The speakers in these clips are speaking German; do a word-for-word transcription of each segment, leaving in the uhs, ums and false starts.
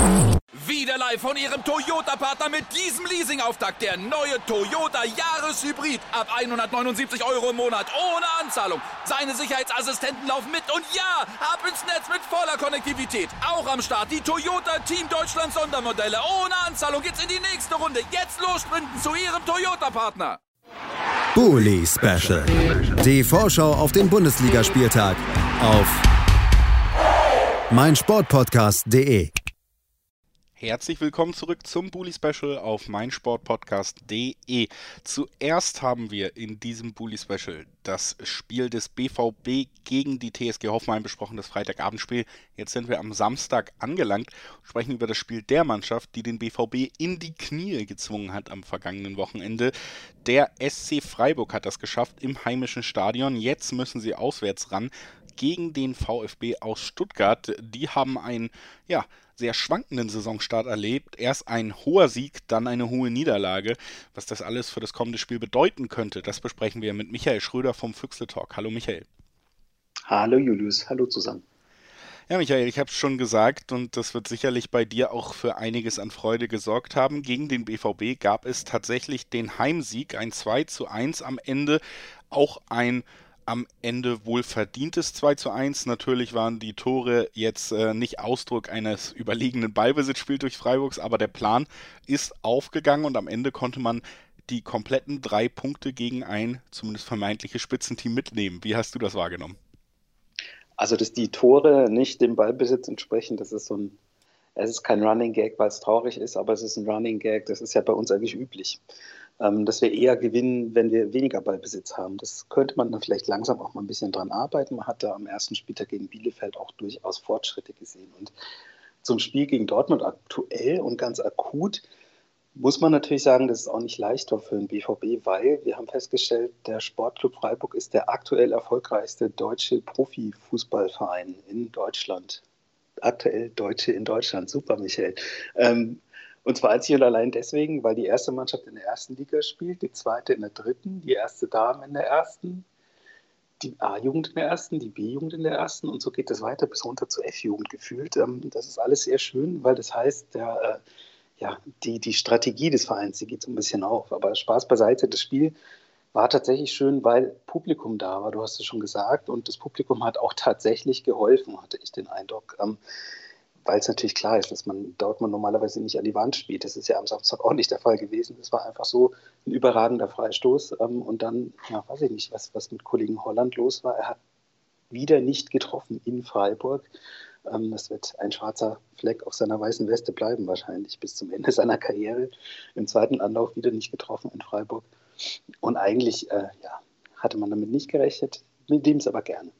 Wieder live von Ihrem Toyota-Partner mit diesem Leasing-Auftakt. Der neue Toyota Jahreshybrid. Ab hundertneunundsiebzig Euro im Monat. Ohne Anzahlung. Seine Sicherheitsassistenten laufen mit. Und ja, ab ins Netz mit voller Konnektivität. Auch am Start die Toyota Team Deutschland Sondermodelle. Ohne Anzahlung geht's in die nächste Runde. Jetzt los sprinten zu Ihrem Toyota-Partner. Bully Special. Die Vorschau auf den Bundesligaspieltag auf meinsportpodcast punkt de. Herzlich willkommen zurück zum Bully Special auf meinsportpodcast punkt de. Zuerst haben wir in diesem Bully Special das Spiel des B V B gegen die T S G Hoffenheim besprochen, das Freitagabendspiel. Jetzt sind wir am Samstag angelangt und sprechen über das Spiel der Mannschaft, die den B V B in die Knie gezwungen hat am vergangenen Wochenende. Der S C Freiburg hat das geschafft im heimischen Stadion. Jetzt müssen sie auswärts ran gegen den VfB aus Stuttgart. Die haben einen, ja, sehr schwankenden Saisonstart erlebt. Erst ein hoher Sieg, dann eine hohe Niederlage. Was das alles für das kommende Spiel bedeuten könnte, das besprechen wir mit Michael Schröder vom Füchsle Talk. Hallo Michael. Hallo Julius, hallo zusammen. Ja Michael, ich habe es schon gesagt und das wird sicherlich bei dir auch für einiges an Freude gesorgt haben. Gegen den B V B gab es tatsächlich den Heimsieg, ein zwei zu eins am Ende, auch ein am Ende wohl verdientes zwei zu eins. Natürlich waren die Tore jetzt äh, nicht Ausdruck eines überlegenen Ballbesitzspiels durch Freiburgs, aber der Plan ist aufgegangen und am Ende konnte man die kompletten drei Punkte gegen ein zumindest vermeintliches Spitzenteam mitnehmen. Wie hast du das wahrgenommen? Also, dass die Tore nicht dem Ballbesitz entsprechen, das ist so ein, es ist kein Running Gag, weil es traurig ist, aber es ist ein Running Gag, das ist ja bei uns eigentlich üblich. Dass wir eher gewinnen, wenn wir weniger Ballbesitz haben. Das könnte man dann vielleicht langsam auch mal ein bisschen dran arbeiten. Man hat da am ersten Spieltag gegen Bielefeld auch durchaus Fortschritte gesehen. Und zum Spiel gegen Dortmund aktuell und ganz akut muss man natürlich sagen, das ist auch nicht leichter für den B V B, weil wir haben festgestellt, der Sportclub Freiburg ist der aktuell erfolgreichste deutsche Profifußballverein in Deutschland. Aktuell Deutsche in Deutschland. Super, Michael. Ähm, Und zwar einzig und allein deswegen, weil die erste Mannschaft in der ersten Liga spielt, die zweite in der dritten, die erste Dame in der ersten, die A-Jugend in der ersten, die B-Jugend in der ersten und so geht das weiter bis runter zur F-Jugend gefühlt. Das ist alles sehr schön, weil das heißt, der, ja, die, die Strategie des Vereins, die geht so ein bisschen auf. Aber Spaß beiseite, das Spiel war tatsächlich schön, weil Publikum da war, du hast es schon gesagt, und das Publikum hat auch tatsächlich geholfen, hatte ich den Eindruck. Weil es natürlich klar ist, dass man Dortmund normalerweise nicht an die Wand spielt. Das ist ja am Samstag auch nicht der Fall gewesen. Das war einfach so ein überragender Freistoß. Und dann, ja, weiß ich nicht, was, was mit Kollegen Holland los war. Er hat wieder nicht getroffen in Freiburg. Das wird ein schwarzer Fleck auf seiner weißen Weste bleiben wahrscheinlich bis zum Ende seiner Karriere. Im zweiten Anlauf wieder nicht getroffen in Freiburg. Und eigentlich äh, ja, hatte man damit nicht gerechnet. Mit dem es aber gerne.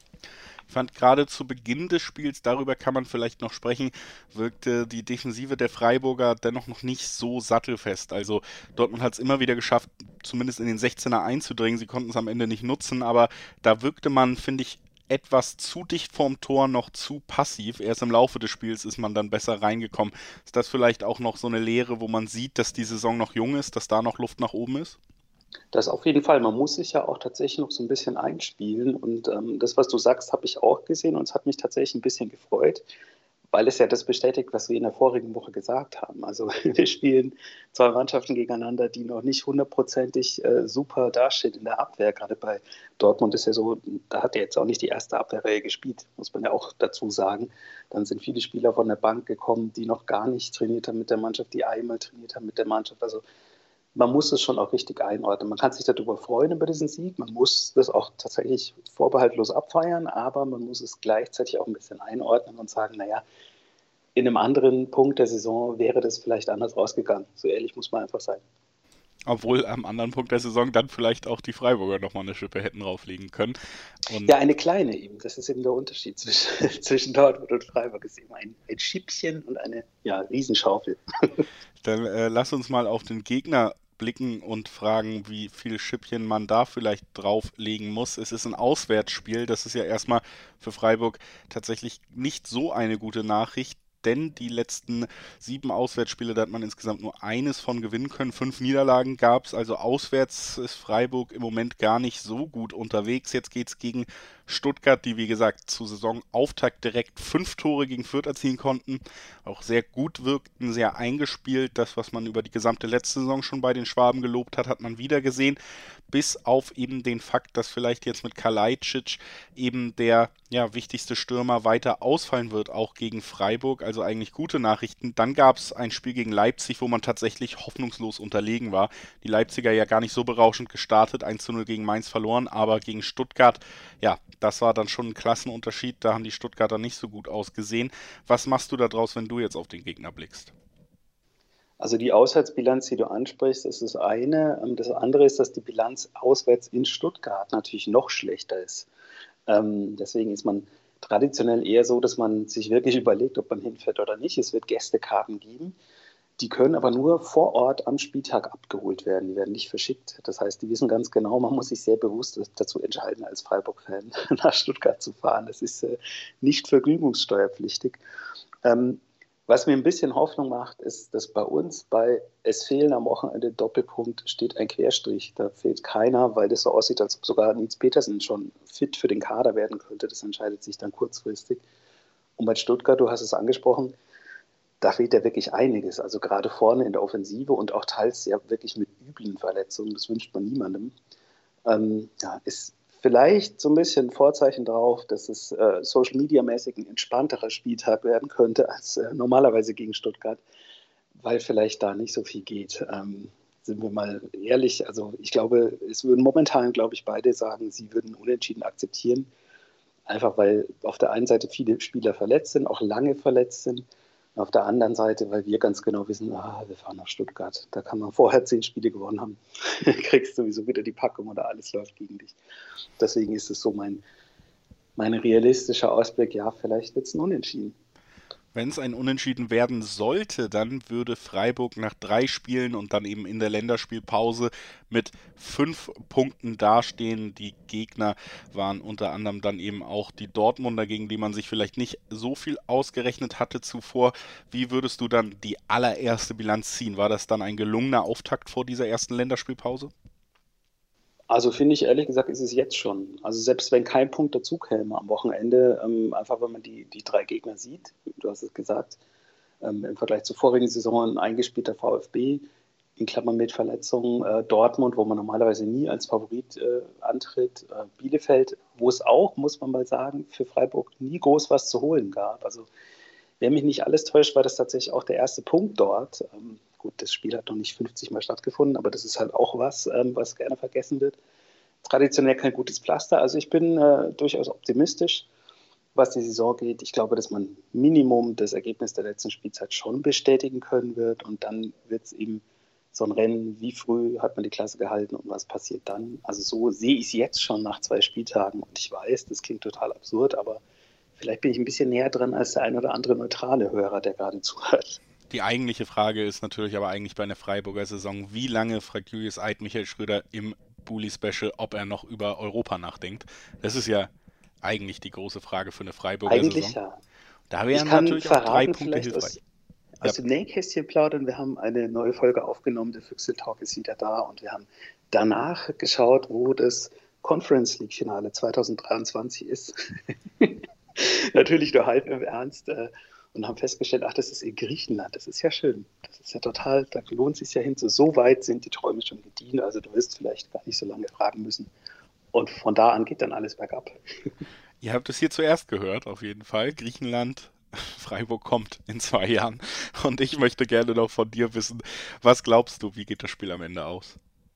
Ich fand gerade zu Beginn des Spiels, darüber kann man vielleicht noch sprechen, wirkte die Defensive der Freiburger dennoch noch nicht so sattelfest. Also Dortmund hat es immer wieder geschafft, zumindest in den sechzehner einzudringen. Sie konnten es am Ende nicht nutzen, aber da wirkte man, finde ich, etwas zu dicht vorm Tor, noch zu passiv. Erst im Laufe des Spiels ist man dann besser reingekommen. Ist das vielleicht auch noch so eine Lehre, wo man sieht, dass die Saison noch jung ist, dass da noch Luft nach oben ist? Das auf jeden Fall. Man muss sich ja auch tatsächlich noch so ein bisschen einspielen. Und ähm, das, was du sagst, habe ich auch gesehen und es hat mich tatsächlich ein bisschen gefreut, weil es ja das bestätigt, was wir in der vorigen Woche gesagt haben. Also wir spielen zwei Mannschaften gegeneinander, die noch nicht hundertprozentig äh, super dastehen in der Abwehr. Gerade bei Dortmund ist ja so, da hat er jetzt auch nicht die erste Abwehrreihe gespielt, muss man ja auch dazu sagen. Dann sind viele Spieler von der Bank gekommen, die noch gar nicht trainiert haben mit der Mannschaft, die einmal trainiert haben mit der Mannschaft. Also man muss es schon auch richtig einordnen. Man kann sich darüber freuen, über diesen Sieg. Man muss das auch tatsächlich vorbehaltlos abfeiern, aber man muss es gleichzeitig auch ein bisschen einordnen und sagen, naja, in einem anderen Punkt der Saison wäre das vielleicht anders ausgegangen. So ehrlich muss man einfach sein. Obwohl am anderen Punkt der Saison dann vielleicht auch die Freiburger nochmal eine Schippe hätten rauflegen können. Und ja, eine kleine eben. Das ist eben der Unterschied zwischen, zwischen Dortmund und Freiburg. Es ist eben ein, ein Schippchen und eine ja, Riesenschaufel. Dann äh, lass uns mal auf den Gegner blicken und fragen, wie viel Schippchen man da vielleicht drauflegen muss. Es ist ein Auswärtsspiel, das ist ja erstmal für Freiburg tatsächlich nicht so eine gute Nachricht, denn die letzten sieben Auswärtsspiele, da hat man insgesamt nur eines von gewinnen können. Fünf Niederlagen gab es, also auswärts ist Freiburg im Moment gar nicht so gut unterwegs. Jetzt geht es gegen Stuttgart, die wie gesagt zu Saisonauftakt direkt fünf Tore gegen Fürth erzielen konnten, auch sehr gut wirkten, sehr eingespielt. Das, was man über die gesamte letzte Saison schon bei den Schwaben gelobt hat, hat man wieder gesehen. Bis auf eben den Fakt, dass vielleicht jetzt mit Kalajdzic eben der ja, wichtigste Stürmer weiter ausfallen wird, auch gegen Freiburg. Also eigentlich gute Nachrichten. Dann gab es ein Spiel gegen Leipzig, wo man tatsächlich hoffnungslos unterlegen war. Die Leipziger ja gar nicht so berauschend gestartet, eins zu null gegen Mainz verloren, aber gegen Stuttgart, ja, das war dann schon ein Klassenunterschied. Da haben die Stuttgarter nicht so gut ausgesehen. Was machst du da draus, wenn du jetzt auf den Gegner blickst? Also die Auswärtsbilanz, die du ansprichst, ist das eine. Das andere ist, dass die Bilanz auswärts in Stuttgart natürlich noch schlechter ist. Ähm, deswegen ist man traditionell eher so, dass man sich wirklich überlegt, ob man hinfährt oder nicht. Es wird Gästekarten geben. Die können aber nur vor Ort am Spieltag abgeholt werden. Die werden nicht verschickt. Das heißt, die wissen ganz genau, man muss sich sehr bewusst dazu entscheiden, als Freiburg-Fan nach Stuttgart zu fahren. Das ist äh, nicht vergnügungssteuerpflichtig. Ähm, Was mir ein bisschen Hoffnung macht, ist, dass bei uns bei Es fehlen am Wochenende Doppelpunkt steht ein Querstrich. Da fehlt keiner, weil das so aussieht, als ob sogar Nils Petersen schon fit für den Kader werden könnte. Das entscheidet sich dann kurzfristig. Und bei Stuttgart, du hast es angesprochen, da fehlt ja wirklich einiges. Also gerade vorne in der Offensive und auch teils ja wirklich mit üblen Verletzungen. Das wünscht man niemandem. Ähm, ja, ist vielleicht so ein bisschen Vorzeichen darauf, dass es äh, Social-Media-mäßig ein entspannterer Spieltag werden könnte als äh, normalerweise gegen Stuttgart, weil vielleicht da nicht so viel geht. Ähm, sind wir mal ehrlich, also ich glaube, es würden momentan, glaube ich, beide sagen, sie würden Unentschieden akzeptieren, einfach weil auf der einen Seite viele Spieler verletzt sind, auch lange verletzt sind, und auf der anderen Seite, weil wir ganz genau wissen, ah, wir fahren nach Stuttgart, da kann man vorher zehn Spiele gewonnen haben, kriegst sowieso wieder die Packung oder alles läuft gegen dich. Deswegen ist es so mein, mein realistischer Ausblick, ja, vielleicht wird es ein Unentschieden. Wenn es ein Unentschieden werden sollte, dann würde Freiburg nach drei Spielen und dann eben in der Länderspielpause mit fünf Punkten dastehen. Die Gegner waren unter anderem dann eben auch die Dortmunder, gegen die man sich vielleicht nicht so viel ausgerechnet hatte zuvor. Wie würdest du dann die allererste Bilanz ziehen? War das dann ein gelungener Auftakt vor dieser ersten Länderspielpause? Also finde ich, ehrlich gesagt, ist es jetzt schon. Also selbst wenn kein Punkt dazu käme am Wochenende, ähm, einfach wenn man die, die drei Gegner sieht, du hast es gesagt, ähm, im Vergleich zur vorigen Saison ein eingespielter VfB, in Klammern mit Verletzungen, äh, Dortmund, wo man normalerweise nie als Favorit äh, antritt, äh, Bielefeld, wo es auch, muss man mal sagen, für Freiburg nie groß was zu holen gab. Also wenn mich nicht alles täuscht, war das tatsächlich auch der erste Punkt dort. Ähm, Gut, das Spiel hat noch nicht fünfzig Mal stattgefunden, aber das ist halt auch was, ähm, was gerne vergessen wird. Traditionell kein gutes Pflaster. Also ich bin äh, durchaus optimistisch, was die Saison geht. Ich glaube, dass man Minimum das Ergebnis der letzten Spielzeit schon bestätigen können wird. Und dann wird es eben so ein Rennen, wie früh hat man die Klasse gehalten und was passiert dann. Also so sehe ich es jetzt schon nach zwei Spieltagen. Und ich weiß, das klingt total absurd, aber vielleicht bin ich ein bisschen näher dran als der ein oder andere neutrale Hörer, der gerade zuhört. Die eigentliche Frage ist natürlich aber eigentlich bei einer Freiburger Saison, wie lange fragt Julius Eid Michael Schröder im Bully-Special, ob er noch über Europa nachdenkt. Das ist ja eigentlich die große Frage für eine Freiburger eigentlich Saison. Ja. Da wären natürlich verraten, auch drei Punkte hilfreich. Aus, aus ja. dem Nähkästchen plaudern, wir haben eine neue Folge aufgenommen, der Füchse-Talk ist wieder da und wir haben danach geschaut, wo das Conference League-Finale zwanzig dreiundzwanzig ist. Natürlich nur halb im Ernst. Äh, Und haben festgestellt, ach, das ist in Griechenland, das ist ja schön. Das ist ja total, da lohnt es sich ja hin. So, so weit sind die Träume schon gediehen, also du wirst vielleicht gar nicht so lange fragen müssen. Und von da an geht dann alles bergab. Ihr habt es hier zuerst gehört, auf jeden Fall. Griechenland, Freiburg kommt in zwei Jahren. Und ich möchte gerne noch von dir wissen, was glaubst du, wie geht das Spiel am Ende aus?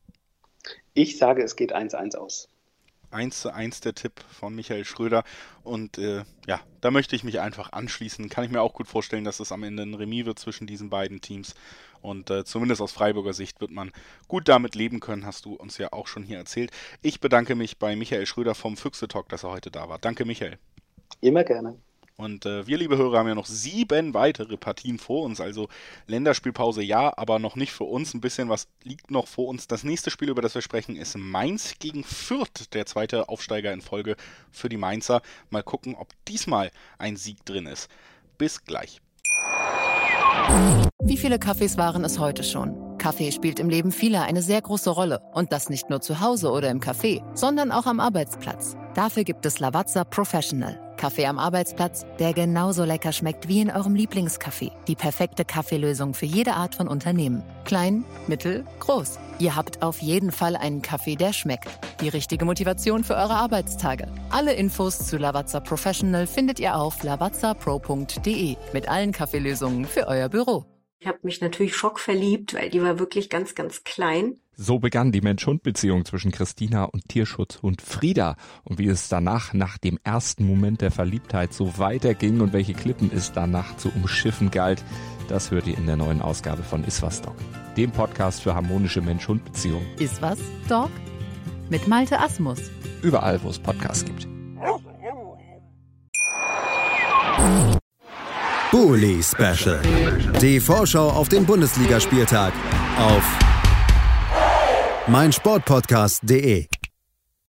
Ich sage, es geht eins eins aus. eins zu eins der Tipp von Michael Schröder und äh, ja, da möchte ich mich einfach anschließen. Kann ich mir auch gut vorstellen, dass es am Ende ein Remis wird zwischen diesen beiden Teams und äh, zumindest aus Freiburger Sicht wird man gut damit leben können, hast du uns ja auch schon hier erzählt. Ich bedanke mich bei Michael Schröder vom Füchse-Talk, dass er heute da war. Danke, Michael. Immer gerne. Und äh, wir, liebe Hörer, haben ja noch sieben weitere Partien vor uns. Also Länderspielpause ja, aber noch nicht für uns. Ein bisschen was liegt noch vor uns. Das nächste Spiel, über das wir sprechen, ist Mainz gegen Fürth. Der zweite Aufsteiger in Folge für die Mainzer. Mal gucken, ob diesmal ein Sieg drin ist. Bis gleich. Wie viele Kaffees waren es heute schon? Kaffee spielt im Leben vieler eine sehr große Rolle. Und das nicht nur zu Hause oder im Café, sondern auch am Arbeitsplatz. Dafür gibt es Lavazza Professional. Kaffee am Arbeitsplatz, der genauso lecker schmeckt wie in eurem Lieblingscafé. Die perfekte Kaffeelösung für jede Art von Unternehmen. Klein, mittel, groß. Ihr habt auf jeden Fall einen Kaffee, der schmeckt. Die richtige Motivation für eure Arbeitstage. Alle Infos zu Lavazza Professional findet ihr auf lavazza pro punkt de mit allen Kaffeelösungen für euer Büro. Ich habe mich natürlich schockverliebt, weil die war wirklich ganz, ganz klein. So begann die Mensch-Hund-Beziehung zwischen Christina und Tierschutzhund Frieda. Und wie es danach, nach dem ersten Moment der Verliebtheit, so weiterging und welche Klippen es danach zu umschiffen galt, das hört ihr in der neuen Ausgabe von Iswas Dog, dem Podcast für harmonische Mensch-Hund-Beziehungen. Iswas Dog? Mit Malte Asmus. Überall, wo es Podcasts gibt. Bully Special. Die Vorschau auf den Bundesligaspieltag auf meinsportpodcast punkt de.